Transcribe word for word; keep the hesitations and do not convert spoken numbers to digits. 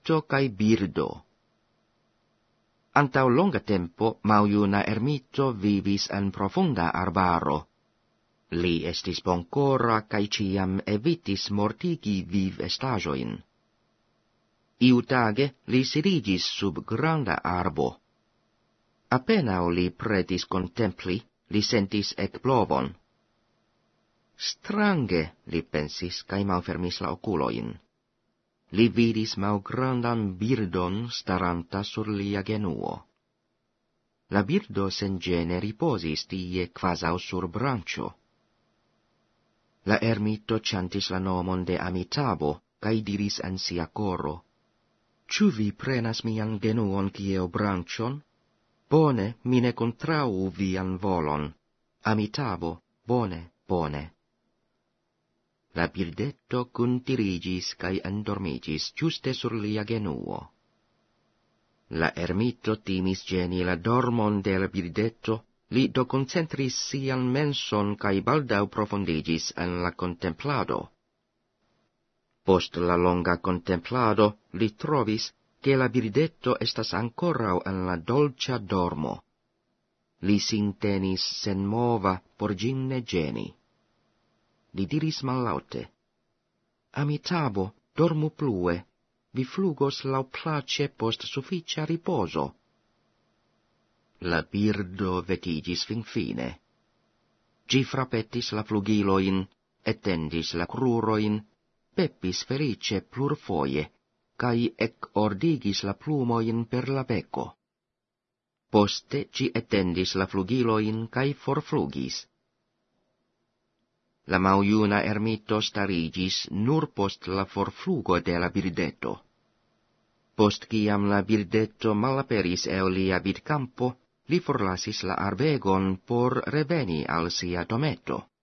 ermito cae birdo. Antau longa tempo maljuna ermito vivis en profunda arbaro. Li estis bonkora cae ciam evitis mortigi viv estajoin. Iu tage li sirigis sub granda arbo. Apenao li pretis contempli, li sentis ec blovon. Strange, li pensis, cae malfermis la oculoin. Li vidis malgrandan birdon staranta sur lia genuo. La birdo sen gene riposis tie quasau sur brancio. La ermito chantis la nomon de Amitabo, cae diris en sia coro, «Ciu vi prenas mian genuon kieo brancion? Bone, mine contrau vian volon. Amitabo, bone, bone.» La birdetto cuntirigis cae endormigis giuste sur lia genuo. La ermito timis geni la dormon de la birdetto, li do concentris sian menson cae baldau profondigis en la contemplado. Post la longa contemplado li trovis che la birdetto estas ancorau en la dolcia dormo. Li sin tenis sen mova por gin ne geni. Li diris mallaute, «Amitabo, dormu plue, vi flugos lauplace post sufficia riposo.» La birdo vetigis fin fine. Gi frapettis la flugiloin, etendis la cruroin, peppis felice plurfoje, cae ec ordigis la plumoin per la beco. Poste gi etendis la flugiloin cae forflugis. La maljuna ermito starigis nur post la forflugo de la birdetto. Post ciam la birdetto malaperis el lia vidcampo, li forlasis la arbegon por reveni al sia dometo.